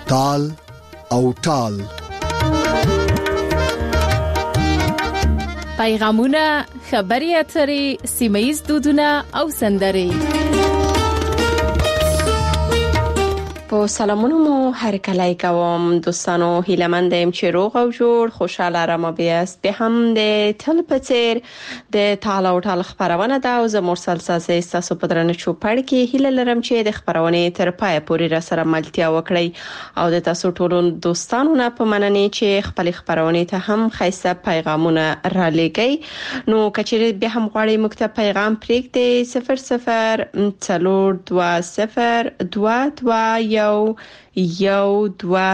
تال او ټال. پیغامونه، خبري اترې، سیمه‌ییز دودونه او سندرې. په سلامونو مو هر کله کوم دوستانو، هیله‌مند یم چې روغ او جوړ خوشاله آرام بیاست. به هم د تل پڅیر د تال او ټال خبرونه دا او زه مرسل سازي تاسو په درنه چوپړ کې هیله لرم چې د خبرونه تر پای پورې را سره ملتیا وکړئ او د تاسو ټولو دوستانو نه په مننه چې خپل خبرونه ته هم خاصه پیغامونه را لګي. نو کچېره به هم غواړئ موږ ته پیغام پرېږدئ 002022 یو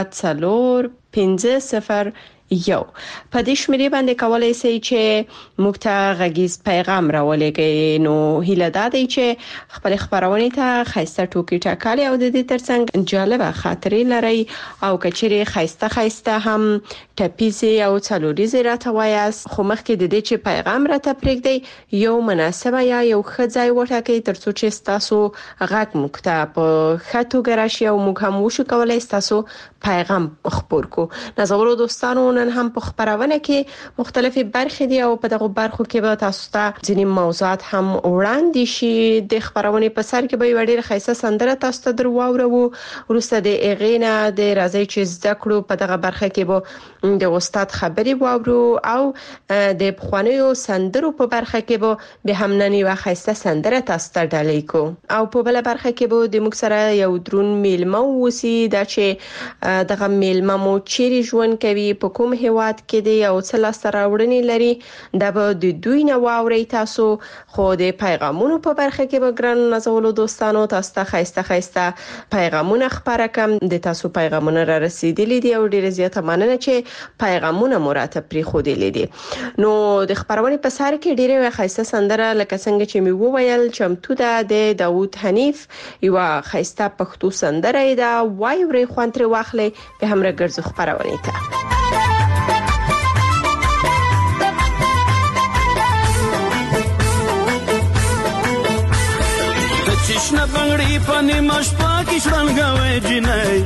24050 یو. په دې شمیرې باندې کولای شئ چې موږ ته غږیز پیغام راولېږئ. نو هیله ده چې خپل خبرونه ته خاصه ټوکی ټاکلي او د دې ترڅنګ جالبه خاطرې لري او کچېره خاصه هم ټپیزي او څلوريزي راته وایاست، خو مخکې د دې چې پیغام راته پرېږدئ یو مناسبه یا یو خځای وټاکئ ترڅو چې تاسو غږ موږ ته په خاطو ګراشي او موږ هم وشو کولای تاسو پیغام خبر کو. نازولو دوستانو، نن هم په خبرونه کې مختلفې برخې دي او په دغه برخو کې به تاسو ته ځینې موضوعات هم وړاندې شي. د خبرونه په سر کې به وړي خاصه سندره تاسو ته درواورو. ورسته د اغینا د راځي چې زده کړو په دغه برخه کې به د استاد خبري واورو او د بخوانیو سندرو په برخه کې به هم ننی و خاصه سندره تاسو ته ډالۍ کو او په بل برخه کې به د موږ سره یو درون میلمه وسی دا چې دغه میلمه مو چیرې ژوند کوي، په کوم هیواد کې دی او څه لاسته راوړنې لري، دا به د دوی نه واوري تاسو. خو د پیغامونو په برخه کې به ګران نازولو دوستانو تاسو ته خاصه پیغامونه خبره کم. د تاسو پیغامونه را رسیدلي دي او ډیره زیاته مننه چې پیغامونه مراته پری خو دي لیدي. نو د خبرونه په سر کې ډیره خاصه سندره لکه څنګه چې می وویل چمتو ده د داوود حنیف یو خاصه پښتو سندره ده. وای ورې خوانتره واخلې به هم راګرځو خبرونه ته. چشنه بنگړی پنی مش پاکی شرنګوي جنای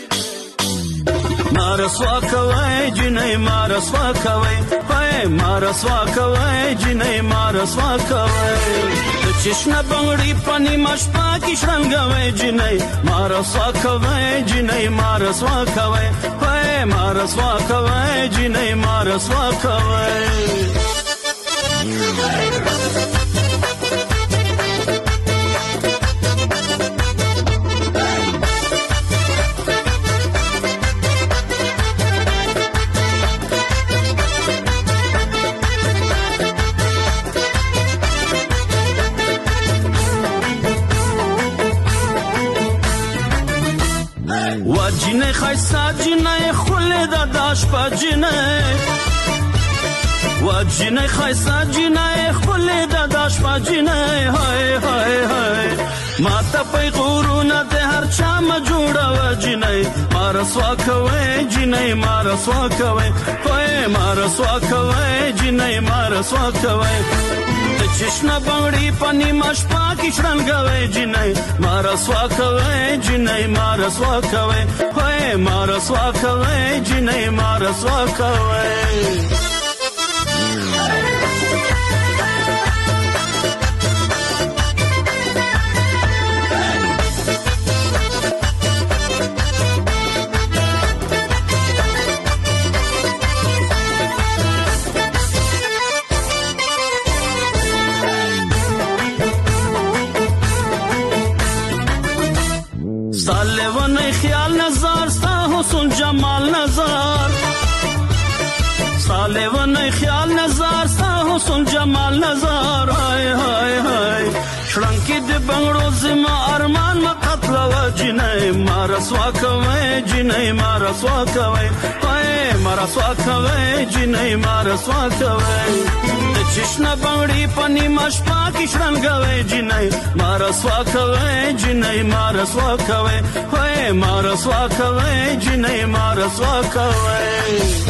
مارسوا کوي جنای مارسوا کوي پای مارسوا کوي جنای مارسوا کوي چشنه بنگړی پنی مش پاکی شرنګوي جنای مارسوا کوي جنای مارسوا کوي پای مارسوا کوي جنای مارسوا کوي. وجنه خیسا جنه خلد داش پا جنه وجنه خیسا جنه خلد داش پا جنه های های های ما تا پی غورونه ده هر چا ما جوړه وجنه مارسوا کوي جنه مارسوا کوي های مارسوا کوي جنه مارسوا کوي چشنه بنگړی پنی مش پاکی شرنګوي جنای مارسوا کوي جنای مارسوا کوي هاي مارسوا کوي جنای مارسوا کوي. सालेवन ख्याल नजार सा हुस्न जमाल नजार सालेवन ख्याल नजार सा हुस्न जमाल नजार हाय हाय हाय शरंकी दे बंगड़ो जिमा अरमान में कत्ल वजने मारसवा कवे जिने मारसवा कवे हाय मारसवा कवे जिने मारसवा कवे चश्ना बंगड़ी पनी मशपा की शरंगवे जिने मारसवा कवे जिने मारसवा कवे हाय मारसवा कवे जिने मारसवा कवे.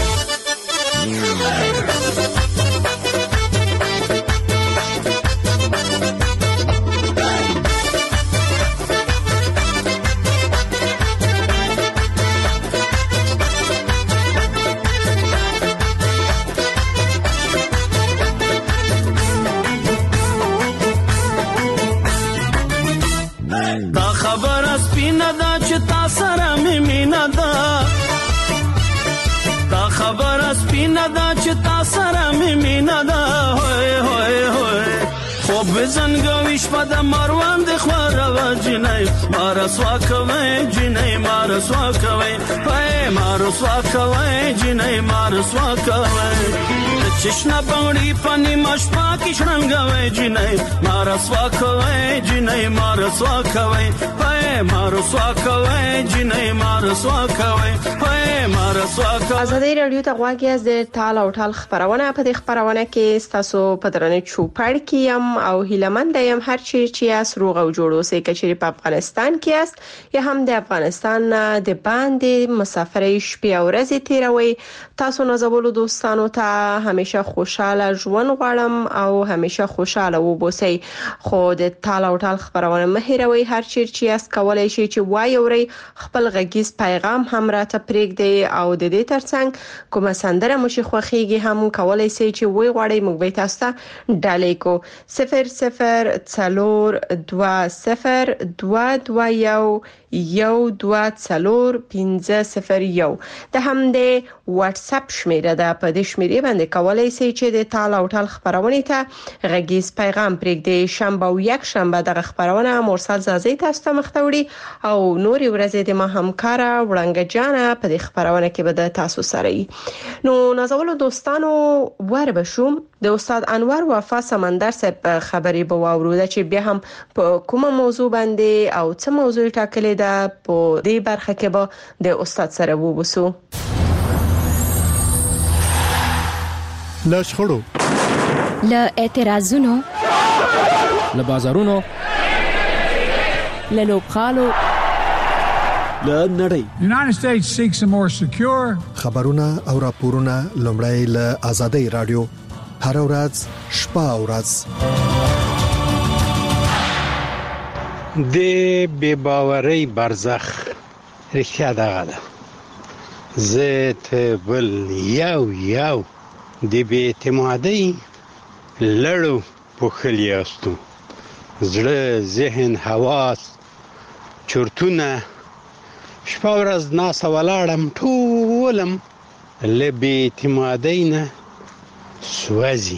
دا خبر سپینه دا چې تا سره مې مینه ده دا خبر سپینه دا چې تا سره مې مینه ده هوی هوی هوی خوب زنګوي شپه د مروان د خواره جنای مارسوا کوي جنای مارسوا کوي هاي مارسوا کوي جنای مارسوا کوي چشنا باندې پانی مشپا کې شرنګوي جنای مارسوا کوي جنای مارسوا کوي هاي مارسوا کوي جنای مارسوا کوي هاي مارسوا کوي. ازادي رادیو ته غواړي از د تال او ټال خبرونه په دې خبرونه کې تاسو په درنه چوپړ کې او هیلمند یم هر چی اس روغ او جوړ اوسې کچري په افغانستان کې است یا هم د افغانستان د باندې مسافرۍ شپې او ورځې تیروي تاسو نازولو دوستانو ته همیشه خوشاله ژوند غواړم او همیشه خوشاله وبوسئ خو د تال او ټال خبرونه مهیروي هر چی اس کولای شي چې وای اوري خپل غږیز پیغام هم راته پرېږدي او د دې ترڅنګ کومه سندره مو شي خوخيږي هم کولای شي چې وای غواړي موږ به تاسو ته ډالۍ کو 00 څلور 2022 124 د هم د واتس اپ شمیره ده په دې شمیره باندې کولای شئ چې د تال او ټال خبرونه ته غږیز پیغام پرېږدئ شنبه او یک شنبه د خبرونه مرسل زازي تاسو ته مختوري او نوري ورځې د ما همکارا وړنګ جانا په دې خبرونه کې به د تاسو سره نو نازولو دوستانو وربشوم د استاد انور وفا سمندر صاحب خبري به واورو چې بیا هم په کومه موضوع باندې او څه موضوع ټاکلې ده په دې برخه کې به د استاد سره ووسو. لشخړو ل اعتراضونو ل بازارونو ل لوبخالو ل نړۍ The United States seeks a more secure خبرونه او راپورونه لومړی ل آزادۍ رادیو هر ورځ شپه او ورځ د بے باورۍ برزخ رښتیا دغه ده زه ته بل یو د بې اعتمادۍ لړو پوښلی یاستو زړه ذهن حواس چورتونه شپه ورځ ناسه ولاړم ټولم له بې اعتمادۍ نه سوځي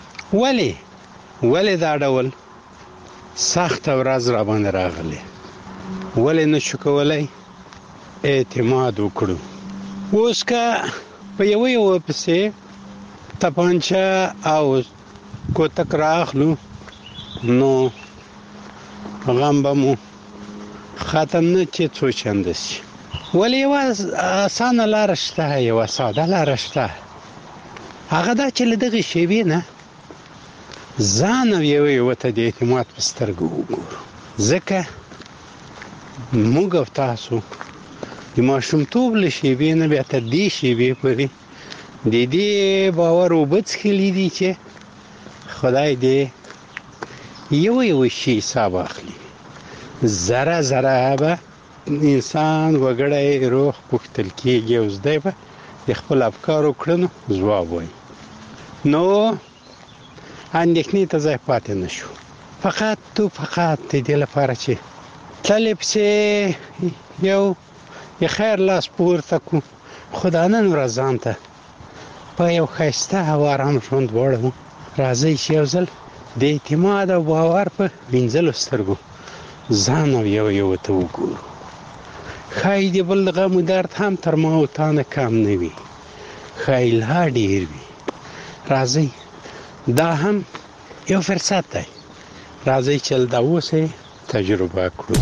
ولې دا ډول سخت ورځ را باندې راغله ولې نشو کولای اعتماد وکړو اوس کا په یو پسې تپانچا او کوتک راخلو نو غمبمو ختم نه چې څو چند شي ولې واز آسان لار شته یو ساده لار شته هغه دا چې لدغه شی وینه ځان یو ته د اعتماد په سترګو وګورو ځکه موږ تاسو د ماشومتوب له شی وینه بیا ته دی شی وی پرې د دې باور وبڅ خلی دي چې خدای دې یو شی حساب اخلي زره به انسان وګړی روح پختل کېږي او زده به د خپل افکارو کړنو ځواب وایي نو اندېښنې ته ځای پاتې نشو فقط دې لپاره چې طالب چې یو خیر لاس پورته کو خدای نن ورځان ته په یو ښایسته او آرام ژوند وړو راځي چې یو ځل د اعتماد او باور په وینځلو سترګو ځان او یو ته وګورو خای دې بل غم درد هم تر ما او تا نه کم نه وي خای لا ډیر وي راځي دا هم یو فرصت دی راځي چې دا اوسه تجربه کړو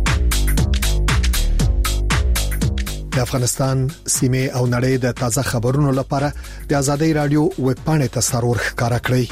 د افغانستان سیمه او نړۍ د تازه خبرونو لپاره د آزادۍ رادیو ویب پاڼې ته سرور ښکارا کړئ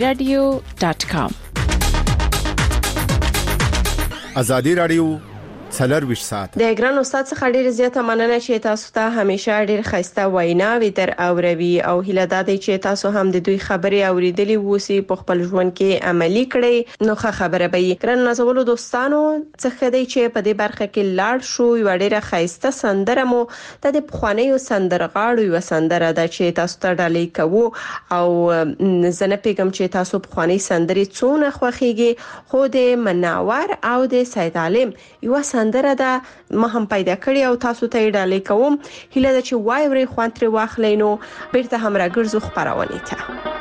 azadiradio.com آزادۍ رادیو 24 ساعت. د ګران استاد څخه ډیر زیاته مننه چې تاسو ته همیشه ډیر خسته ویناوي در اوروي او هیله دادی چې تاسو هم د دوی خبري اوریدلې وسی په خپل ژوند کې عملی کړئ. نو خبره به ګران نازولو دوستانو څخه دی چې په دې برخه کې لاړ شو یو ډیره خسته سندره مو د پخوانیو سندرغاړو یو سندره ده چې تاسو ته ډالۍ کوو او زنه پیغام چې تاسو پخوانی سندري څونه خوخيږي خو د مناور او د سید عالم یو سندره ده ما هم پیدا کړی او تاسو ته ډالۍ کوم. هیله ده چې وای ورې خوان تر واخلینو بیرته هم راګرځو خبرونه ته.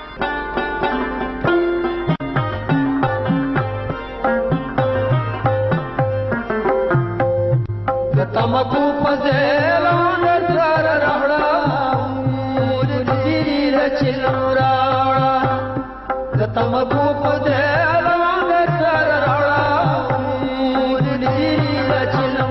تمکو پزلو نظر راړه دې لچلو راړه تمکو پزلو نظر راړه دې لچلو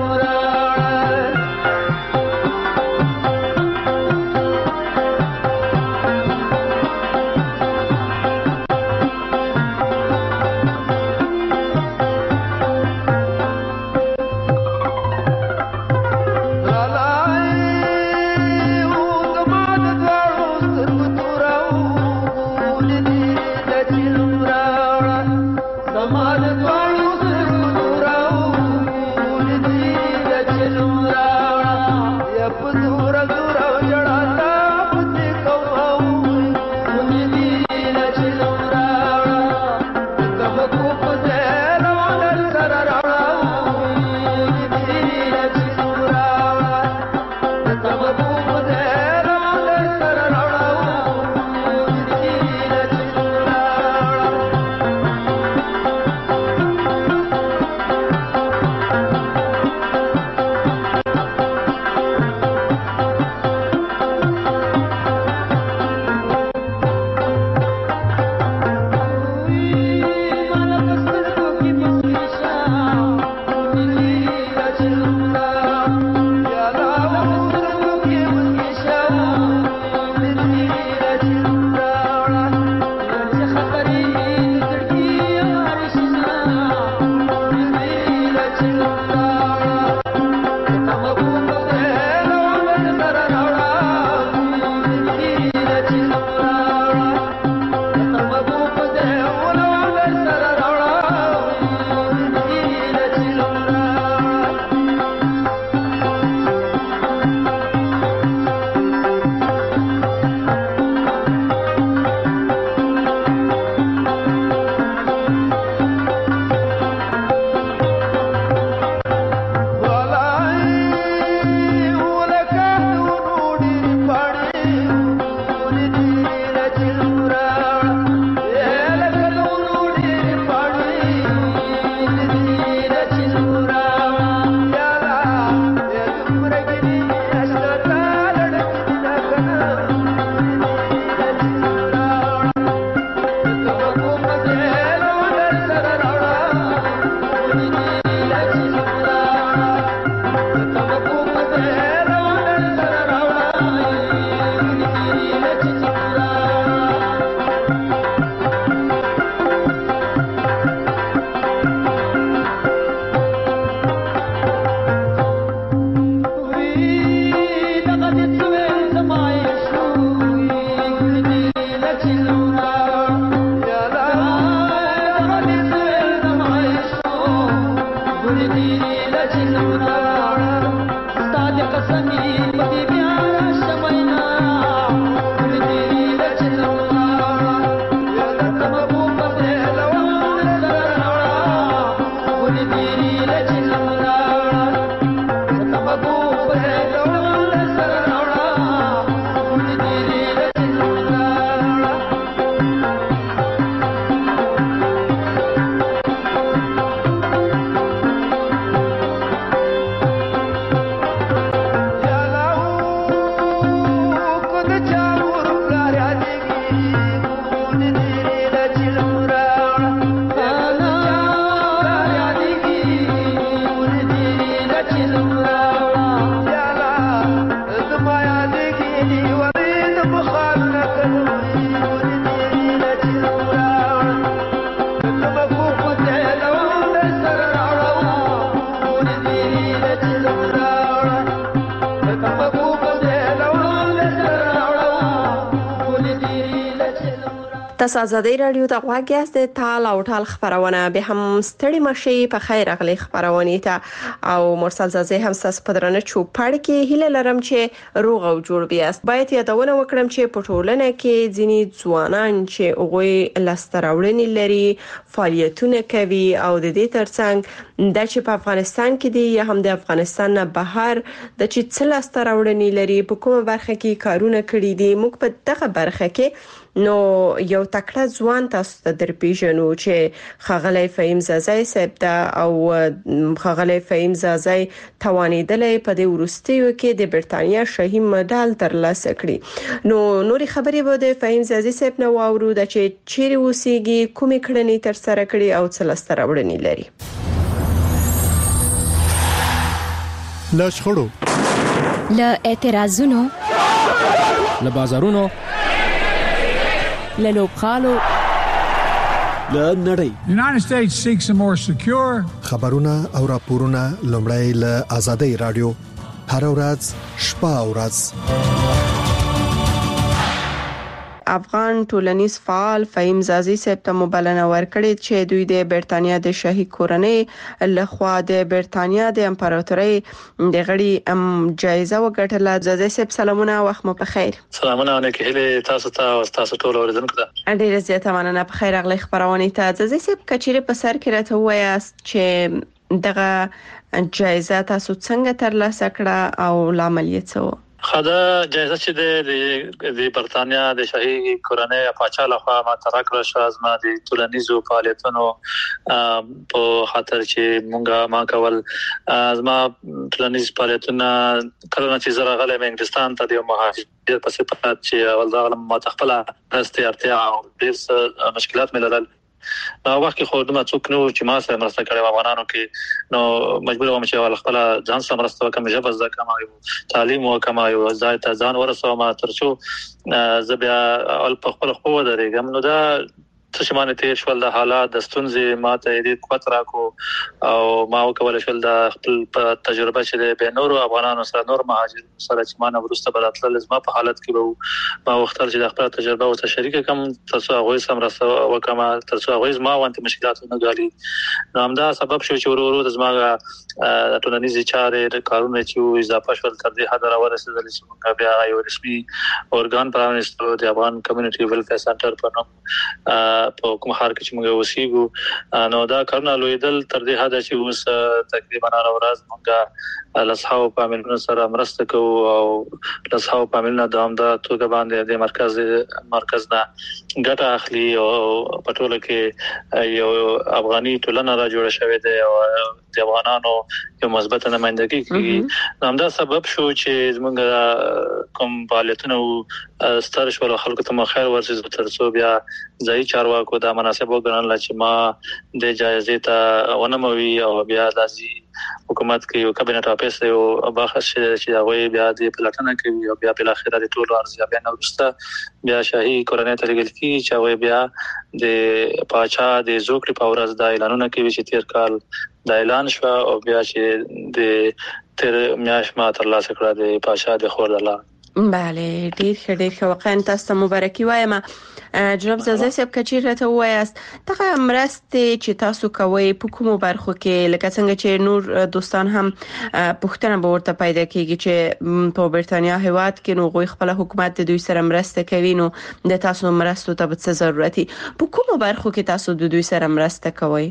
تاسو ازادي رادیو ته غواړئ د تال او ټال خبرونه به هم ستړي مشي په خیر اغلی خبرونه ته او مرسل زازي هم تاسو په درنه چوپړ کې هله لرم چې روغ او جوړ بیاست. باید یادونه وکړم چې په ټولنه کې ځینی ځوانان چې هغه لستراوړنی لري فعالیتونه کوي او د دې ترڅنګ د چې په افغانستان کې دی یا هم د افغانستان نه بهر د چې څه لستراوړنی لري په کومه برخه کې کارونه کړی دي. موږ په دغه برخه کې نو یو تکړه ځوان تاسو ته درپېژنو چې خغلی فهیم زازی صاحب ته او خغلی فهیم زازی توانیدلې په دې ورستیو کې د برتانیا شاهي مډال ترلاسه کړی. نو نوري خبرې به د فهیم زازی صاحب نو واورو د چې چیرې اوسېږي کومې کړنې تر سره کړې او څه لاسته راوړنې لري. له شخړو له اعتراضونو له بازارونو للوبخالو The United States seeks a more secure. خبرونه او راپورونه لومړی له آزادۍ رادیو هر ورځ شپه او ورځ. افغان ټولنیز فعال فهیم زازی صاحب ته مبلغه ورکړې چې دوی د برتانیا د شاهي کورنۍ لخوا د برتانیا د امپراتورۍ د غړي جایزه وګټله. زازی صاحب سلامونه وخت مو په خیر. سلامونه علیکم هله تاسو ته او تاسو ټول اوریدونکو ته ډیره زیاته مننه. په خیر اغلی خبرونه ته زازی صاحب کچېره په سر کې راته وایاست چې دغه جایزه تاسو څنګه ترلاسه کړه او لامل یې څه و؟ خدا جایزه چې د برتانیا د شاهي کورنۍ پاچا لخوا ما ترکړه شو از ما د ټولنیزو فعالیتونو په خاطر چې مونږه ما کول از ما ټولنیز فعالیتونه کله چې زه راغلم انګلستان ته د مهاجرت په صفت چې اول دا ما تخپل استعارتیا او ډېر مشکلات ملل نو وخت کې خو دومره څوک نو چې ما سره مرسته کړې افغانانو کې نو مجبور وم چې خپل ځان سره مرسته وکم ژبه زده کوم تعلیم وکم او ځان ورسوم ترڅو زه بیا په خپل خو درېږم. نو دا څه شمانه تیر شول د حالات د ستونزې ماته دې قوت راکو او ما وکول شول د خپل تجربه چې به نور افغانانو سره نور مهاجر سره چې ما نه ورسته براتل لازم په حالت کې ما وختل چې د خپل تجربه او شریک کوم تاسو هغه سم راسه وکم تاسو هغه ما وانت مشکلات نه غالي. نو همدا سبب شو چې ورو د زماغه ټولنیزي چارې د کارونه چې اضافه شول تر دې حد راورسېدل چې موږ بیا یو رسمي اورګان پرانستو د افغان کمیونټي ویلفیر سنټر په نوم په کوم خار کې چې موږ وسیګو. نو دا کارونه لویدل تر دې حد چې اوس تقریبا هر ورځ موږ لاسحاو په عملونو سره مرسته کوو او لاسحاو په عملونو د توګه باندې د مرکز نه ګټه اخلي او په ټوله کې یو افغاني ټولنه را جوړه شوې ده او د افغانانو یو مثبت نمائندګي کوي. همدا سبب شو چې موږ کوم فعالیتونه ستر شو خلکو ته خیر ورسېږي ترڅو بیا ځای چارواکو دا مناسب وګڼل چې ما د جایزې ته ونموي او بیا داسي حکومت کې یو کابینټ اپیس یو باخص چې هغه بیا د پلاتنه کوي او بیا په اخر د ټولو ارزیابي نه ورسته بیا شاهي کورنۍ ته لګل کی چې هغه بیا د پاچا د زوکړي په ورځ د اعلانونه کوي چې تیر کال د اعلان شو او بیا چې د تر میاش ما تر لاسه کړه د پاچا د خور الله. بله ډیر ښه واقعا تاسو مبارکي وایم. جناب زازی صاحب کچېره ته وایاست دغه مرستې چې تاسو کوي په کومو برخو کې لکه څنګه چې نور دوستان هم پوښتنه به ورته پیدا کیږي چې په برتانیا هیواد کې نو غوي خپل حکومت د دوی سره مرسته کوي نو د تاسو مرستو ته څه ضرورت دي په کومو برخو کې تاسو د دوی سره مرسته کوي؟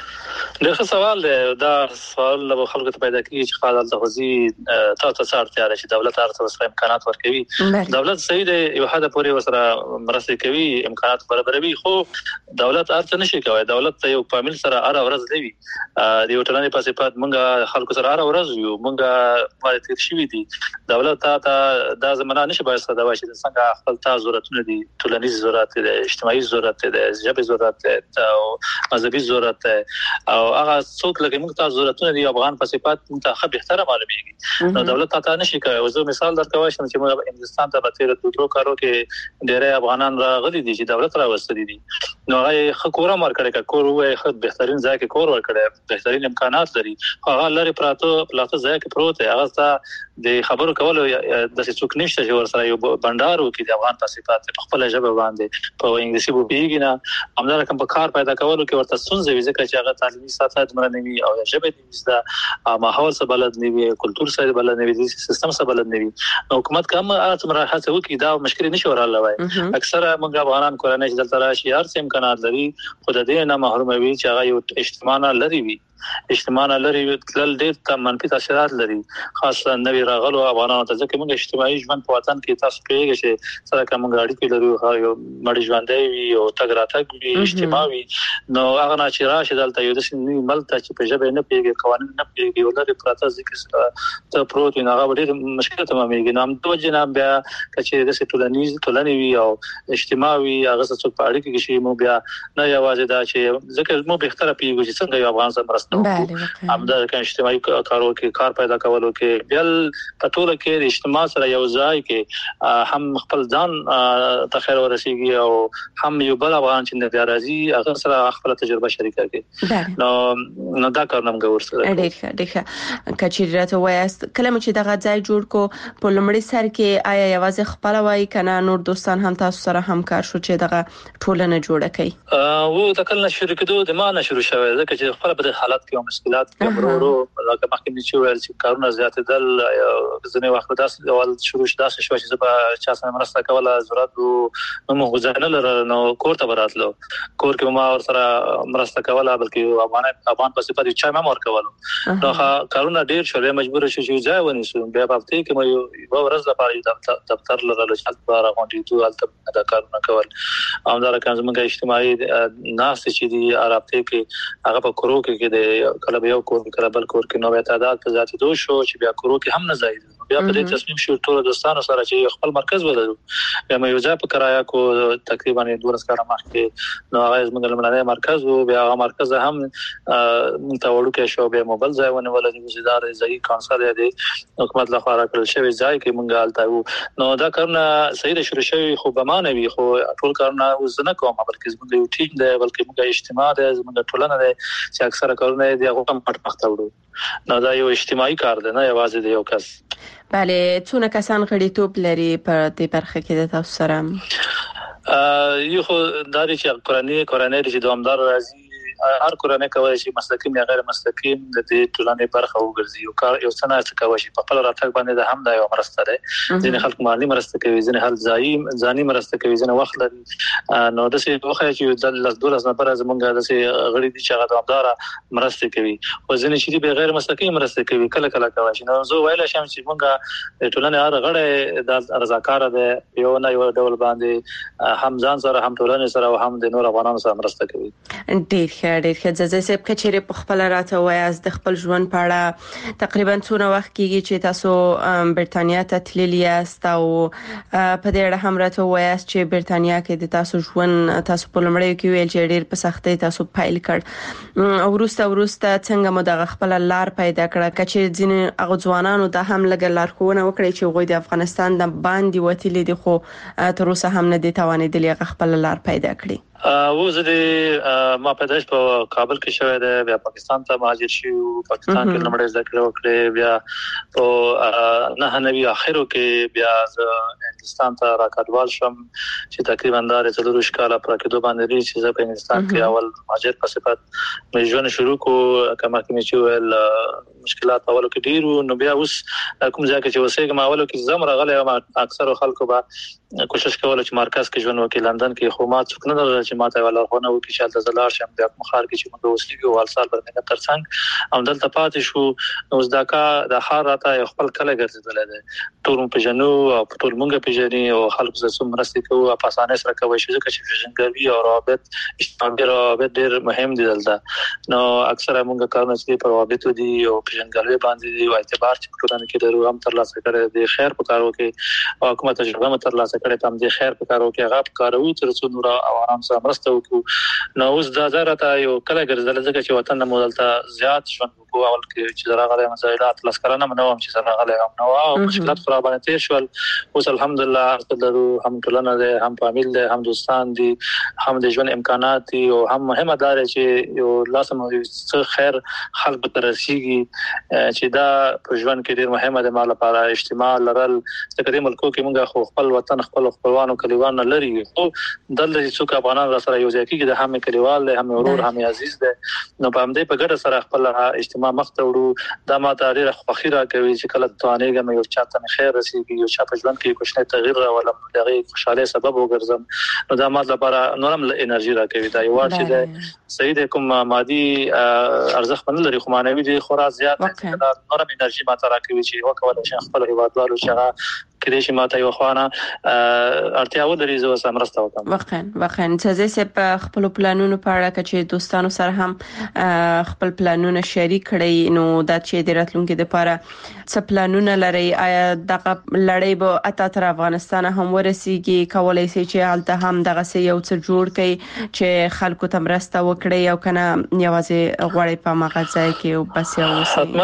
دغه سوال دا سوال له خلکو ته پیدا کیږي چې خالد التغذی تاسو ته اړتیا لري چې دولت ارته وسره امکانات ورکوي. دولت صحیح دی یو حد پورې وسره مرسته کوي امکانات برابروي خو دولت ارته نشي کوي. دولت ته یو فامیل سره هر ورځ دی د یو ټولنې په صفات مونږه خلکو سره هر ورځ یو مونږه مال تیر شي دي. دولت ته دا زمانه نشي باید څه دا وایي چې څنګه خپل تاسو ضرورتونه دي ټولنیز ضرورت دي اجتماعي ضرورت دي ژبه ضرورت دي او مذهبي ضرورت دي او هغه څوک لکه موږ تاسو ضرورتونه دي افغان په صفات منتخب احترام معلومیږي. نو دولت ته نشي کوي. زه مثال درکوم چې موږ انګلستان ته په تیر دوه کارو کې ډېر افغانان راغلي دي چې دولت راوستي دي. نو هغه خکوره مار کړي کور وای خد بهترین ځای کې کور ور کړي بهترین امکانات لري هغه لري پراته ځای کې پروت هغه ته د خبرو کولو د څوک نشته چې ور سره یو بندارو کې د افغان صفات په خپل ژبه باندې په انګلیسي وبېږي نه همدار کوم په کار پیدا کولو کې ورته ستونزې وي ځکه چې هغه تعلیمي ساتات مرنوي او ژبه دې مسته ماحول سره بلد نه وي کلچر سره بلد نه وي سیستم سره بلد نه وي حکومت کوم اتمره هڅه وکړي دا مشکل نشي ورالوي اکثره موږ افغانان کورنۍ چې دلته راشي هر څه امکانات لري خو د دې نه محروم وي چې هغه یو اجتماعي لري وي اجتماعي لري تل ډېر منفي تاثیرات لري خاصه نوی راغلو افغانانو ته ځکه موږ اجتماعي ژوند په وطن کې تاسو پیږئ چې سره کوم غاړي کې لري یو مړ ژوندۍ وي او تګ راتګ وي اجتماعي نو هغه نه چې راشي دلته یو د سیمې ملته چې په ژبه نه پیږي قوانين نه پیږي ولر پراته ځکه ته پروت نه هغه ډېر مشکل تمامېږي نو هم د جناب بیا چې د ټولنې وي او اجتماعي هغه څه په اړیکه کې شي مو بیا نه یوازې دا چې ځکه مو به اختر پیږي چې څنګه یو افغان سره مرسته همدار کې اجتماعي کارو کې کار پیدا کولو کې بل په ټول کې د اجتماع سره یو ځای کې هم خپل ځان ته خیر ورسیږي او هم یو بل افغان چې د راځي هغه سره خپل تجربه شریکه کوي نو دا کار نم ګور سره ډېر کچیر راته وایست کله چې دغه ځای جوړ کو په لمړي سر کې آیا یوازې خپل وای کنه نور دوستان هم تاسو سره همکار شو چې دغه ټولنه جوړه کړي وو تکلنا شروع کېدو د ما نه شروع شوه ځکه چې خپل په حالت کې مشکلات ورو لکه مخکې چې ویل چې کارونه زیاتېدل ځنې وخت داسې اول شروع داسې شو چې زه چا سره مرسته کوله ضرورت نو مو غوښنه نو کور ته براتلو کور کې ما ور سره مرسته کوله بلکې افغان په صفات چا ما ور کولو نو کارونه ډېر شو مجبور شو چې ځای ونیسو بیا په هفته کې مې یو ورځ لپاره دفتر لرلو چې په راغونډې دوه البته دا کارونه کول همدار کوم زموږ اجتماعي ناس چې دی عربته کې هغه په کورو کې د کله یو کور کله بل کور کې نو تعداد په ذاتي دو شو چې بیا کورو کې هم نه زاید بیا په دې تصمیم شو ټول دوستانو سره چې خپل مرکز ولرو بیا مې یو ځای په کرایا کو تقریبا 2 کال مخکې نو هغه زموږ لمړنی مرکز وو بیا هغه مرکز هم متوړو کې شو بیا موبایل ځای ونه ولې وزیدار ځای کونسل دی حکومت له خوا راکړل شوی ځای کې مونږه الته نو دا کارونه صحیح شروع شوی خو به معنی وي خو ټول کارونه وزنه کوم بلکې زموږ یو ټیم دی بلکې موږ اجتماع دی زموږ ټولنه دی چې اکثره کارونه دی هغه هم پټ وړو نو دا یو اجتماعي کار دی نه یوازې دی یو کس بله څونه کسان غړیتوب لري په دې برخه کې د تاسو سره یو خو داري چې کورنۍ چې دوامدار راځي هر کورنۍ کوي چې مسلکي یا غیر مسلکي د دې ټولنې برخه وګرځي او کار یو څه نه کوي چې په خپل راتګ باندې د هم دا یو مرسته ده ځینې خلک مالی مرسته کوي ځینې هل ځاني مرسته کوي ځینې وخت لري نو د څه وخت چې د 12 نفر زمونږ د څه غړي دي چې هغه دوامدار مرسته کوي او ځینې چې به غیر مسلکي مرسته کوي کله کله کوي نو زه ویل شم چې مونږه ټولنې هر غړي د رضاکار ده یو نه یو ډول باندې هم ځان سره هم ټولنې سره او هم د نور افغانانو سره مرسته کوي ډېر ښه ځکه صاحب کچېره په خپل راته وایاست د خپل ژوند په اړه تقریبا څونه وخت کېږي چې تاسو برتانیا ته تللی یاست او په دې اړه هم راته وایاست چې برتانیا کې د تاسو ژوند تاسو په لمړیو کې ویل چې ډېر په سختۍ تاسو پایل کړ او وروسته څنګه مو د خپل لار پیدا کړه کچې ځینې هغه ځوانانو د هم لګ لارښوونه وکړي چې غوښتي د افغانستان د باندې وتلي دي خو تر اوسه هم نه دي توانېدلي هغه خپل لار پیدا کړي وزه ما پیدائش په کابل کې شوې ده بیا پاکستان ته مهاجر شو پاکستان کې لمړی ذکر وکړې بیا په نه نوي اخرو کې بیا هندستان ته راکډوال شم چې تقریبا دا 3 کال پر کې دوه باندې چې په هندستان کې اول مهاجر په صفت مې ژوند شروع کو کما کې چې ول مشکلات اولو کې ډیرو نو بیا اوس کوم ځای کې چې وسېګم اولو کې زم راغله اکثر خلکو به کوشش کوله چې مرکز کې ژوند وکړي لندن کې خو ما څوک نه درل چې ماته ولا خو نه وکړي چې زلار شم بیا مخار کې چې موږ وسېګو ول سال پر نه ترڅنګ او دلته پاتې شو اوس دا کا د خار راته خپل کله ګرځیدل دي ټول په جنو او ټول مونږ په جني او خلکو زسو مرستې کوو په اسانه سره کوي چې فیشنګوي او رابط اجتماعي رابط ډېر مهم دي دلته نو اکثره مونږ کارونه چې په رابط دي او فیشنګوي باندې دی او اعتبار چې ټولنه کې درو هم تر لاسه کړي د خیر په کارو کې او کومه تجربه متر لاسه کړي تم د خیر په کارو کې هغه کاروي تر څو نور عوام سره مرسته وکړو نو اوس دا زراته یو کله ګرځول ځکه چې وطن مودلته زیات ژوند په اول کې چې راغلي مزایلات لسکرانه منو چې راغلي هم نو او مشکلات خو باندې تیر شول اوس الحمدلله درو هم ټولنه ده هم فامیل ده هم دوستان دي هم د ژوند امکانات دي او هم مهمه ده چې یو لازم څه خیر خلک ته رسیږي چې دا په ژوند کې ډیر مهمه ده مال لپاره اجتماع لرل د کډې ملکو کې موږ خو خپل وطن خپل خپلوانو کلیوان لري او دلته څوک افغانان را سره یو ځای کېږي د هم کلیوال له هم ورور هم عزیز ده نو په همدې په ګډه سره خپل اجتماع مخته وړو دا ما ته ډیره خوښي راکوي چې کله توانېږم یو چاته خیر رسیږي یو چا په ژوند کې کوم تغییر راولم دغه خوشاله سبب وګرځم نو دا ما لپاره نورم انرژي راکوي دا یو چې ده صحیح ده کوم مادي ارزښت نه لري خو معنوي دي خورا زیات نورم انرژي ما ته راکوي چې وکول شي خپل هیوادوالو چې کله چې ماته یو خوانه ارتیا ولري زو سمرسته وکم واقعا چې په خپل پلانونو په اړه چې دوستانو سره هم خپل پلانونه شریک کړئ نو دا چې د راتلونکو لپاره څه پلانونه لري آیا دغه لړۍ به اته تر افغانستان هم ورسیږي کولای شي چې حالت هم دغه څه یو څه جوړ کړي چې خلکو ته مرسته وکړي او کنه یوازې غوړې په مغازه کې بس یو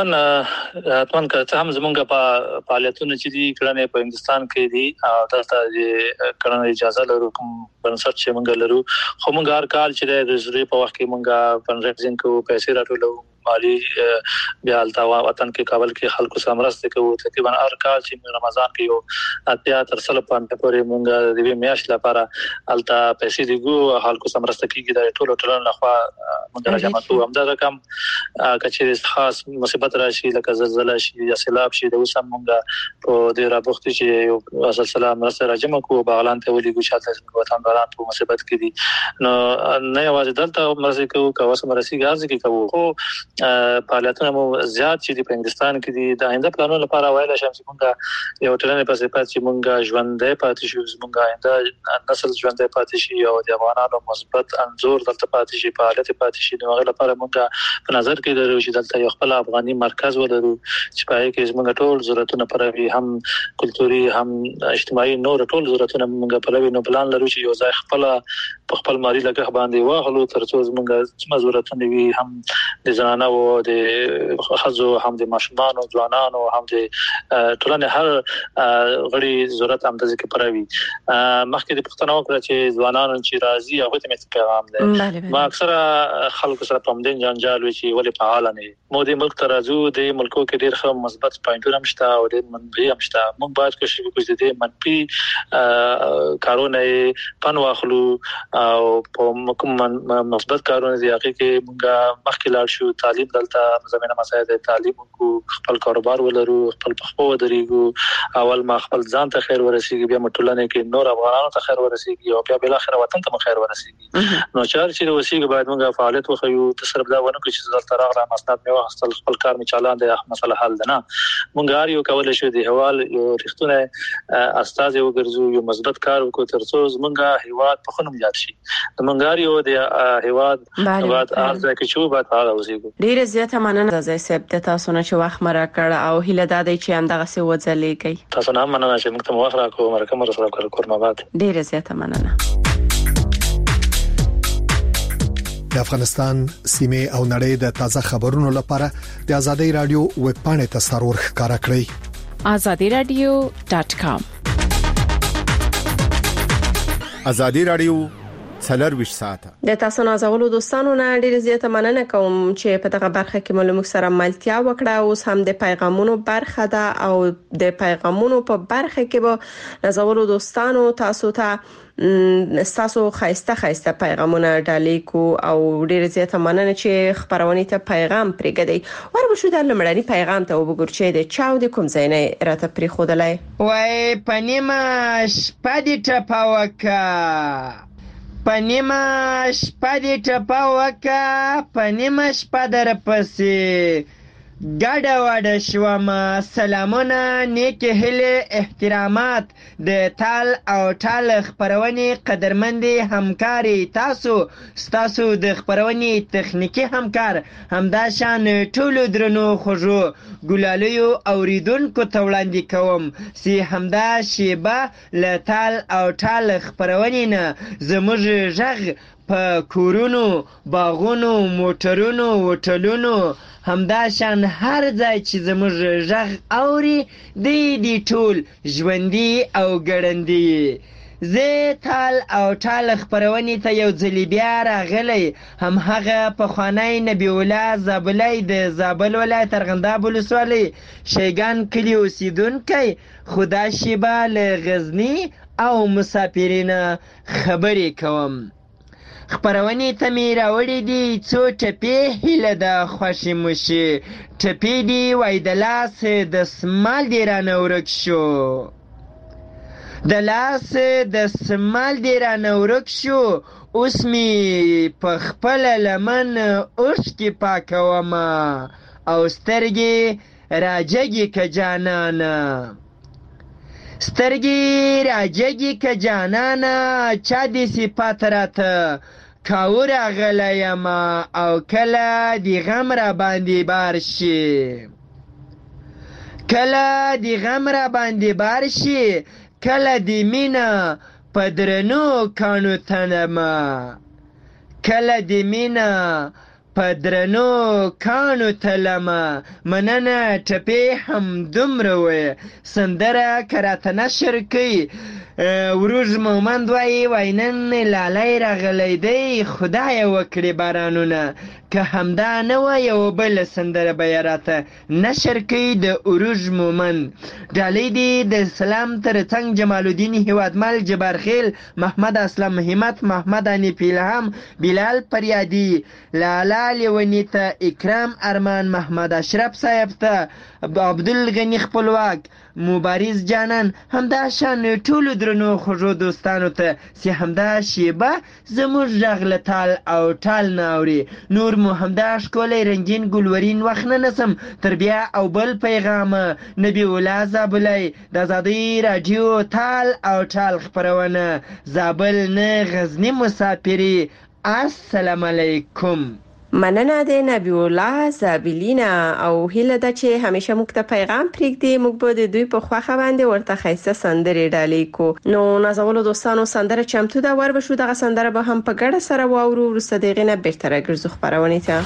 حتمن که هم زمونږ په فعالیتونو چې دي کړنې په هندستان کې دي او دلته د کړنې اجازه لرو کوم بنسټ چې موږ لرو خو موږ هر کال چې د زری په وخت کې موږ فنډریزینګ کوو پیسې راټولو مالی بیا التوا وطن کې کابل کې خلکو سره مرسته کوو تقریبا هر کال چې رمضان کې یو اتیا تر سل پنځه پورې موږ د دې میاشت لپاره التا پیسې دیګو خلکو سره مرسته کیږي د ټولو لخوا موږ راجمعو همدا رقم کچې خاص مصیبت راشي لکه زلزلہ شي یا سیلاب شي د وسم موږ په دې رابطه چې یو سلسله مرسته راجمع کوو باغلان ته ولې ګوشاته وطنداران په مصیبت کې دي نو نه یوازې دلته مرسته کوو که وسم رسیږي ارزه کې کوو خو فعالیتونه مو زیات چې په هندستان کې دي د آینده پلانونو لپاره وایي چې موږ یو ټولنه په صفات چې موږ ژوندې پاتې شو موږ آینده نسل ژوندې پاتې شي او د افغانانو مثبت انزور دلته پاتې شي فعالیت پاتې شي نو هغه لپاره موږ په نظر کې درو چې دلته یو خپل افغاني مرکز ولرو چې په کې موږ ټول ضرورتونه پروي هم کلتوري هم اجتماعي نور ټول ضرورتونه موږ پروي نو پلان لرو چې یو ځای خپل مالي لګښت باندې واغلو ترڅو موږ ضرورتونه وي هم د زنانه او د خزو هم د ماشومان او ځوانانو هم د ټولنې هر غړي ضرورت هم د ذکر پروي مخکې د پښتنو وکړه چې ځوانانو چې راځي هغه ته مې پیغام ده ما اکثره خلکو سره په مدین جنجال وی چې ولې فعال نه مو د ملک ترازو د ملکو کې ډېر ښه مثبت پوینټونه مشته او ډېر منفي هم شته موږ باید کوشش وکړو چې د منفي کارونه پن واخلو او په کوم مثبت کارونه دی هغه کې موږ مخکې لاړ شو تعلیم دلته زمينه مسایل تعلیم کو خپل کاروبار ولرو خپل پخپو ودرېګو اول ما خپل ځان ته خیر ورسیږي بیا مټولنه کې نور افغانانو ته خیر ورسیږي او بیا بل اخر وطن ته خیر ورسیږي نو چار چې ورسیږي باید موږ فعالیت وخیو تصرف دا ونه کړو چې دلته راغله مسند مې واخستل خپل کار می چالان دی مسله حل ده نه موږ هر یو کولای شو د هوال یو رښتونه استاد یو ګرځو یو مثبت کار وکړو ترڅو موږ هیواد په خونم یاد شي موږ هر یو د هیواد ارزه کې شو باید فعال اوسېږو ډیره زیاته مننه زای صاحب د تاسو نه چې وخت مرا کړ او هیله دادی چې همدغه څه وځلې کوي تاسو نه مننه چې موږ ته وخت راکړو مرکه مر سره کور ما بعد ډیره زیاته مننه د افغانستان سیمه او نړۍ د تازه خبرونو لپاره د ازادي رادیو ویب پاڼې ته سرور ښکارا کړئ azadiradio.com ازادي رادیو څلرويش ساعته د تاسو نازولو دوستانو نه ډیره زیاته مننه کوم چې په دغه برخه کې معلومات سره ملتیا وکړه اوس هم د پیغامونو برخه ده او د پیغامونو په برخه کې به نازولو دوستانو تاسو ته تاسو خایسته پیغامونه ډالې کو او ډیره زیاته مننه چې خبرونه ته پیغام پرېږدي ورته شو د لمړني پیغام ته وګورئ چې د چاو د کوم ځای نه راته پرې خودلای وای پنیمه شپدي ټپاوکا پنیمه شپه دې ټپه وکه پنیمه شپه در پسې ګډه وډه شوم سلامونه نیکې هیلې احترامات د تال او ټال خبرونې قدرمندې همکاري ستاسو د خبرونې تخنیکی همکار همداشان ټولو درنو خوږو ګلالیو اوریدونکو ته وړاندې کوم چې همدا شیبه له تال او ټال خبرونې نه زموږ غږ په کورونو، باغونو، موټرونو، هوټلونو، همداشان هر ځای چې زموږ غږ اوري دی ټول ژوندي او ګړندي. زه تال او ټال خپرونې ته یو ځلې بیا راغلی، همهغه پخوانی نبی الله زابلی د زابل ولایت ارغنداب ولسوالۍ شیګان کلي اوسېدونکی، خو دا شیبه له غزني او مسافرینه خبرې کوم. خپرونې ته مې راوړې دي څو ټپې، هیله ده خوښې مو شي. ټپې دي وای د لاس دستمال دې رانه ورک شو، د لاس دستمال دې رانه ورک شو، اوس مې په خپله لمن اوښکې پاکومه او سترګې راجګې که جانانه، سترګې راجګې که جانانه، چا دې صفات راته کاوه راغلی یمه او کله دې غم را باندې بار شي، کله دې غم را باندې بار شي، کله دې مینه په درنو کاڼو تنمه، کله دې مینه په درنو کاڼو تلمه. مننه ټپې هم دومره وی، سندره که راته نشر کوي. وروژ مومند وایي نن لالی راغلی دی، خدای وکړي بارانونه، که همدا نه وه یوه بله سندره به یې راته نشر کوي د عروج مومند. ډالۍ دې د سلام تر څنګ جمال الدین هیوادمل، جبارخیل، محمد اسلم همت، محمد حنیف الهام، بلال فریادي، لالا لیوني ته، اکرام ارمان، محمد اشرف صاحب ته، عبدالغني خپلواک، مبارز جانان، همداشان ټولو درنو خوږو دوستانو ته چې همدا شیبه زموږ غږ له تال او ټال نه اوري. نور مو همدا ښکلی رنګین ګلورین وخت نه نسم تر بیا او بل پیغامه. نبی الله زابلی د ازادۍ راډیو تال او ټال خپرونه، زابل نه غزني مسافري. السلام علیکم. مننه د نبی الله زابلینا او هیله ده چې همیشه موږ ته پیغام پرېږدي، موږ به د دوی په خوښه باندې ورته ښایسته سندرې ډالۍ کو. نو نازولو دوستانو سندره چمتو ده، ور بشو دغه سندره به هم په ګډه سره واورو. وروسته د هغې نه بیرته راګرځو خپرونې ته.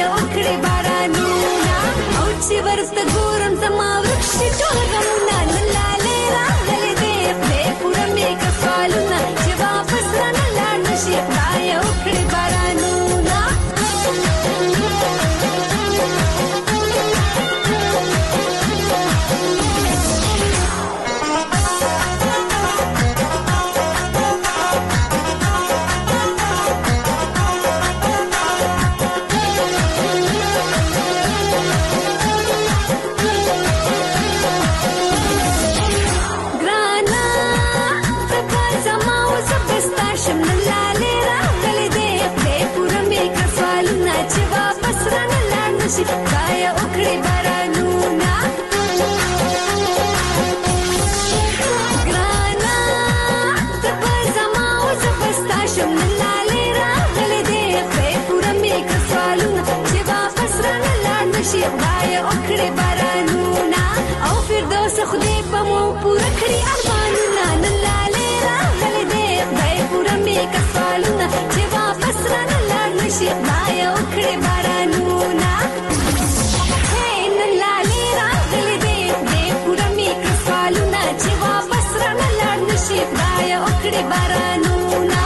وکړې بارانونه او چې ورته ګورم زما ورک شي ټول غمونه لاله راغلې دې خدای پوره مې کفالونه چې واپس رانه لاړ نشي خدای وکړې بارانونه خدای وکړې بارانونه ګرانا ته به زما او زه به ستا شم نن لالې راغلې دې خدای پوره مې کړ سوالونه چې واپس رانه لاړ نشي خدای وکړې بارانونه او فردوس خدای به مو پوره کړي ارمانونه نن لالې راغلې دې خدای پوره مې کړ سوالونه چې واپس رانه لاړ نشي خدای وکړې بارانونه خدای وکړې بارانونه